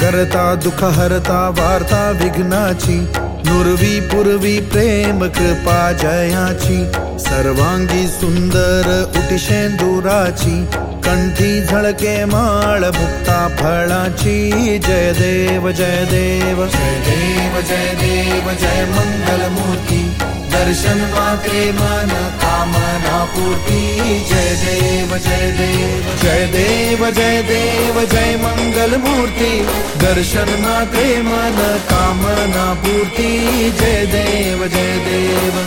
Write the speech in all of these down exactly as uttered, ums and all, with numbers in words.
करता दुःख हरता वार्ता विघ्नाची, नुरवी पुरवी प्रेम कृपा जयाची, सर्वांगी सुंदर उटिशेंदुराची, कंठी झळके माळ मुक्ता फळाची। जय देव जय देव जय देव जय देव जय मंगल मूर्ती, दर्शन मात्रे मन कामना पूर्ती। जय देव जय देव जय देव जय देव जय मंगल मूर्ती, दर्शन मात्रे मन कामना पूर्ती। जय देव जय देव।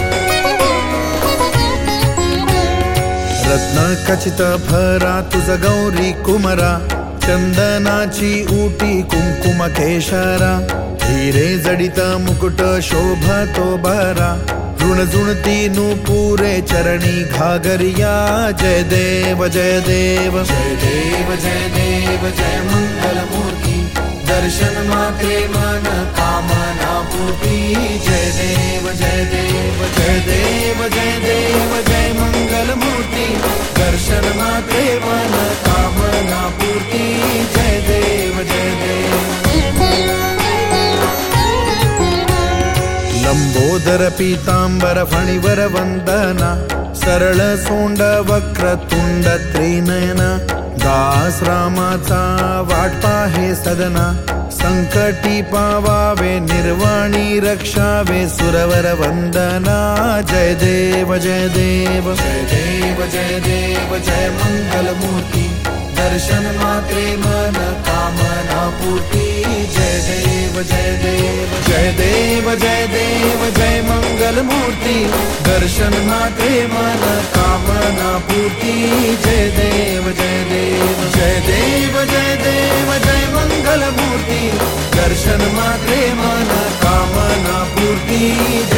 रत्न खचित भरा तुझ गौरी कुमरा, चंदनाची उटी कुंकुम केशरा, हिरे जडित मुकुट शोभतो बरा, ऋणझुणती नुपुरे चरणी घागरिया। जय देव जय देव जय देव जय देव जय मंगल मूर्ती, दर्शन मात्रे मन कामना पूर्ती। जय देव जय देव जय देव जय देव जय मंगल मूर्ती, दर्शन मात्रे मन कामना पूर्ती। जय देव जय देव। लंबोदर पीतांबर फणिवर वंदना, सरळ सोंड वक्रतुंड त्रिनयना, दास रामाचा वाट पाहे सदना, संकटी पावावे निर्वाणी रक्षावे सुरवर वंदना। जय देव जय देव जय देव जय देव जय मंगल मूर्ती, दर्शन मात्रे मन कामना पूर्ती। जय देव जय देव जय देव जय देव जय मंगल मूर्ती, दर्शन मात्रे मन कामना पूर्ती। जय देव जय देव जय देव जय देव जय मंगल मूर्ती, दर्शन मात्रे मन कामना पूर्ती।